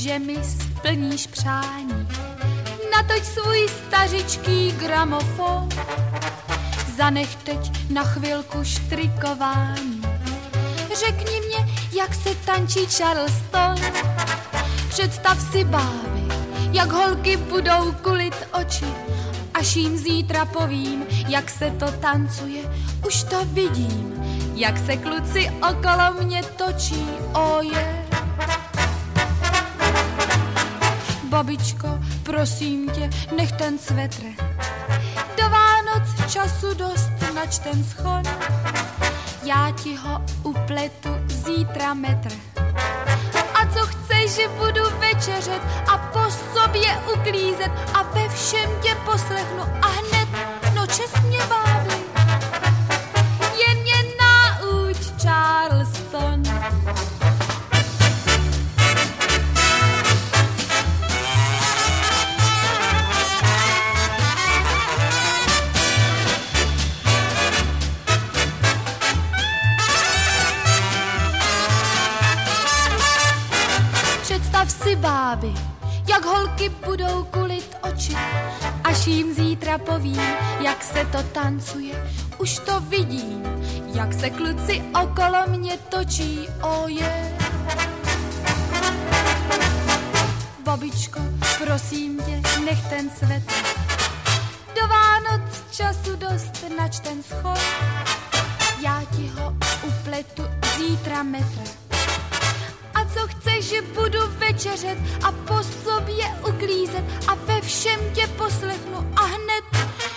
že mi splníš přání. Natoč svůj stařičký gramofon, zanech teď na chvilku štrikování. Řekni mě, jak se tančí Charleston. Představ si, báby, jak holky budou kulit oči, až jim zítra povím, jak se to tancuje. Už to vidím, jak se kluci okolo mě točí, oje. Babičko, prosím tě, nech ten svetr. Do Vánoc času dost, nač ten schon. Já ti ho upletu zítra metr. A co chceš, že budu večeřet a po sobě uklízet a ve všem tě poslechnu a hned, no čestně, báby, jen mě nauč Charleston. Představ si, báby, jak holky budou kulit oči, až jim zítra povím, jak se to tancuje. Už to vidím, jak se kluci okolo mě točí, oje. Babičko, prosím tě, nech ten svetr. Do Vánoc času dost, nač ten schod. Já ti ho upletu zítra metr. A co chceš, že budu večeřet a po sobě uklízet a ve všem tě poslechnu a hned,